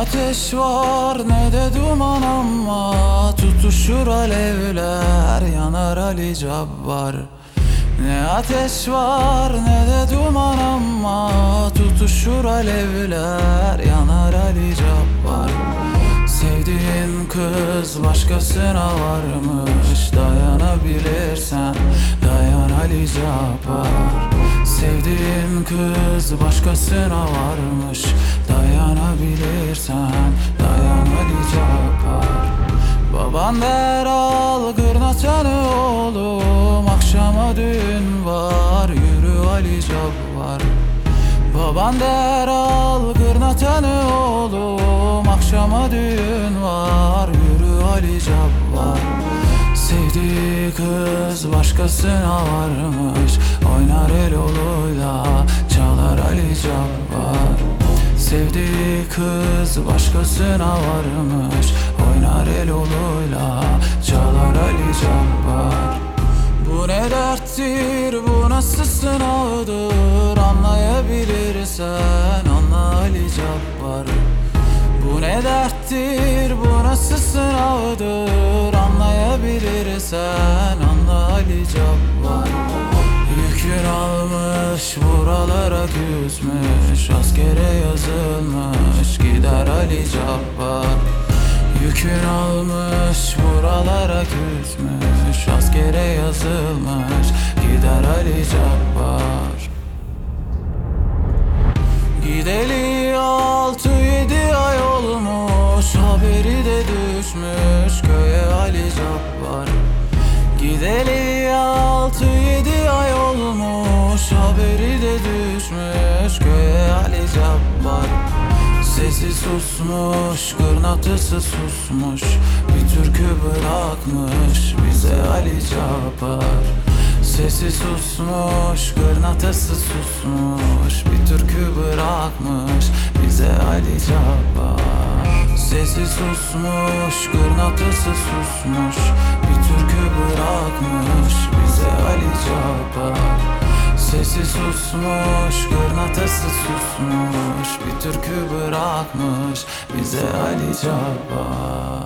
ateş var ne de duman ama tutuşur alevler, yanar Ali Cabbar. Ne ateş var ne de duman ama tutuşur alevler, yanar Ali Cabbar. Sevdiğin kız başkasına varmış, dayanabilirsen dayan Ali Cabbar. Sevdiğin kız başkasına varmış, dayanabilirsen dayan Ali Cabbar. Baban der al gırnatanı oğlum, akşama düğün var, yürü Ali Cabbar. Baban der al gırnatanı oğlum, akşama düğün var, yürü Ali Cabbar. Sevdiği kız başkasına varmış, oynar el oluyla çalar Ali Cabbar. Sevdiği kız başkasına varmış, oynar el oluyla çalar Ali Cabbar. Bu ne derttir, bu nasıl sınavdır, anlayabilirsen anla Ali Cabbar. Bu ne derttir, bu nasıl sınavdır, anlayabilirsen anla Ali Cabbar. Yükün almış buralara küsmüş, askere yazılmış gider Ali Cabbar. Yükün almış buralara küsmüş, askere yazılmış gider Ali Cabbar. Gideli 6-7 ay olmuş, haberi de düşmüş köye Ali Cabbar. Gideli 6-7 ay olmuş, haberi de düşmüş köye Ali Cabbar. Sesi susmuş, kırnatısı susmuş, bir türkü bırakmış bize Ali Cabbar. Sesi susmuş, kırnatısı susmuş, bir türkü bırakmış bize Ali Cabbar. Sesi susmuş, kırnatısı susmuş, bir türkü bırakmış bize Ali Cabbar. Sesi susmuş, kırnatısı susmuş, bir türkü bırakmış bize Ali Cabbar.